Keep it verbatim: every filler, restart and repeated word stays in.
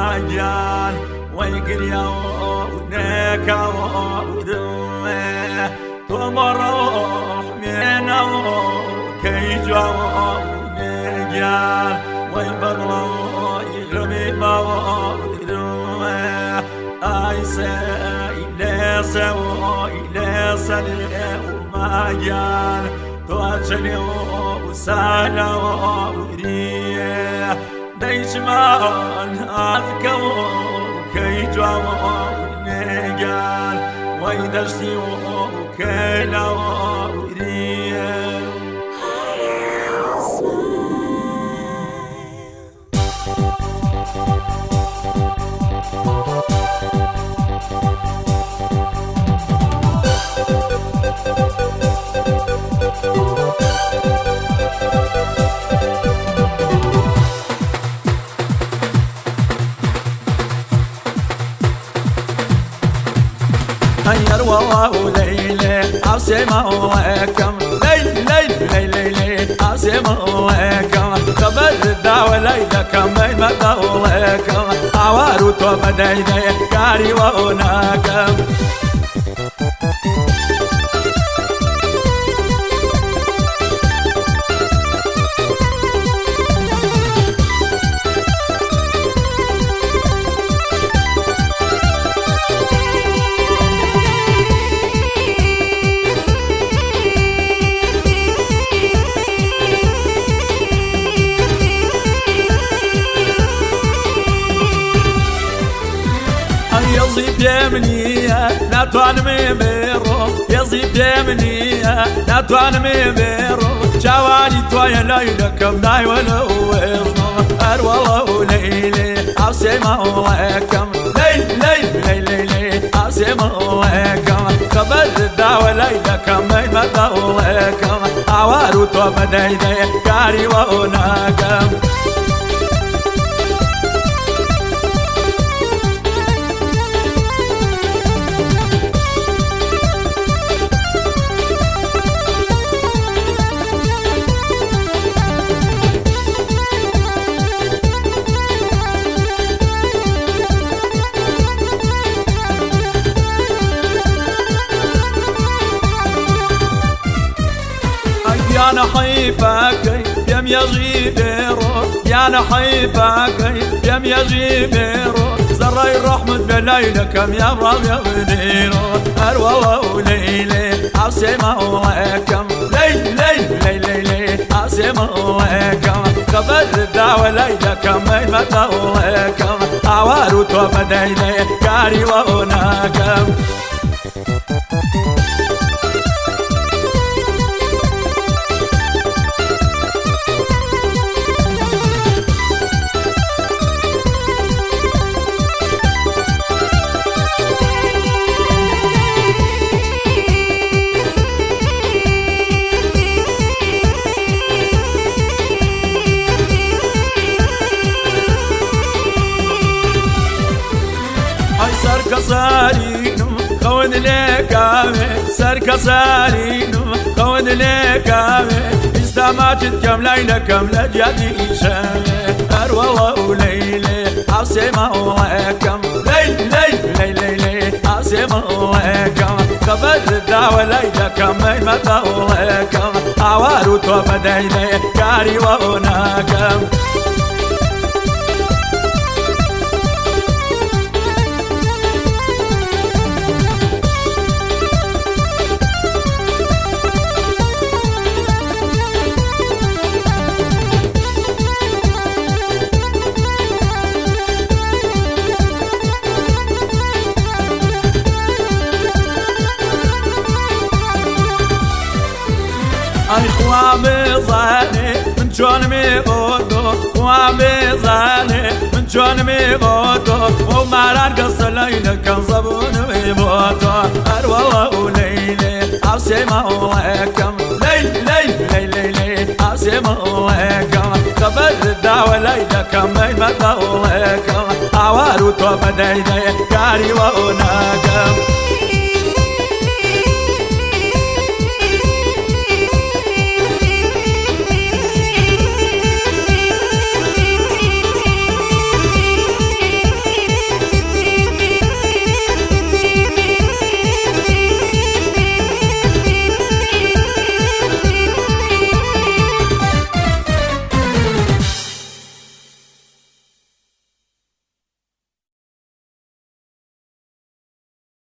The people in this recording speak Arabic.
مجال ويقريا ونكا ودمه تمرح منا كي جوا ونجال ويبغلا يغمي ودمه ايسا إليسا وإليسا ومجال توجني وسالا وريه ديشمان أذكو كي جوا ونجال ويدشتي وكيلا وريه هير والله ليلي عاصمة وكم ليل ليل ليل ليل عاصمة وكم خبر الدعوة ليلة كم بين مدى وكم عوار توب ديني كاري وناكم يزيد يمنية لا تعلمي بيرو يزيد يمنية لا تعلمي بيرو جواني تويا ليلة كم ناي ولا ويرو أروى ليلي عاصمة وكم ليل ليل ليل ليل عاصمة وكم خبر الدعوة ليلة كم بين مدى وكم عوار توب ديني كاري وناكم يا نحيبك يم يجيبيرو يا نحيبك يم يجيبيرو زري الرحمة بليلة كم يا رب يا بديرو أروى وليلي عاصمة وكم ليل ليل ليل ليل عاصمة وكم خبر الدعوة ليلة كم بين مدى وكم عوار توب ديني كاري وناكم سركسارينو خون لكامي سركسارينو خون لكامي استماجد كم ليلة كم لجدي شامي أروى وليلي عاصمة وكم ليل ليل ليل ليل عاصمة وكم خبر الدعوة ليلة كم بين مدى وكم عوار توب ديني كاري وناكم خوامي ظالي من جون مي بودو خوامي ظالي من جون مي بودو وماران قص ليلة كان صبون مي بودو أروى وليلي عاصمة وكم ليل ليل ليل ليل عاصمة وكم خبر الدعوة ليلة كم بين مدى وكم عوار توب ديني كاري وناكم